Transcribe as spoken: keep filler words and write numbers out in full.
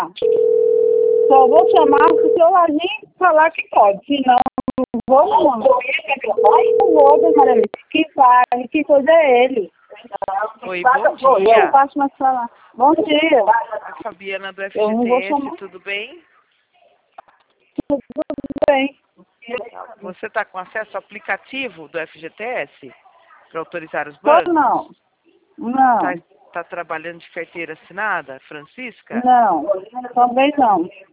Só vou chamar se eu nem falar que pode, senão não vou não. Não vou, dona Maria, que fale, que coisa é ele. Oi, bom dia. Eu passo mais falar. Bom dia. A Fabiana do F Eu não G vou T S, chamar. tudo bem? Tudo bem. Você está com acesso ao aplicativo do F G T S para autorizar os Tô bancos? não. Não. Está tá trabalhando de carteira assinada, Francisca? Não. Também não.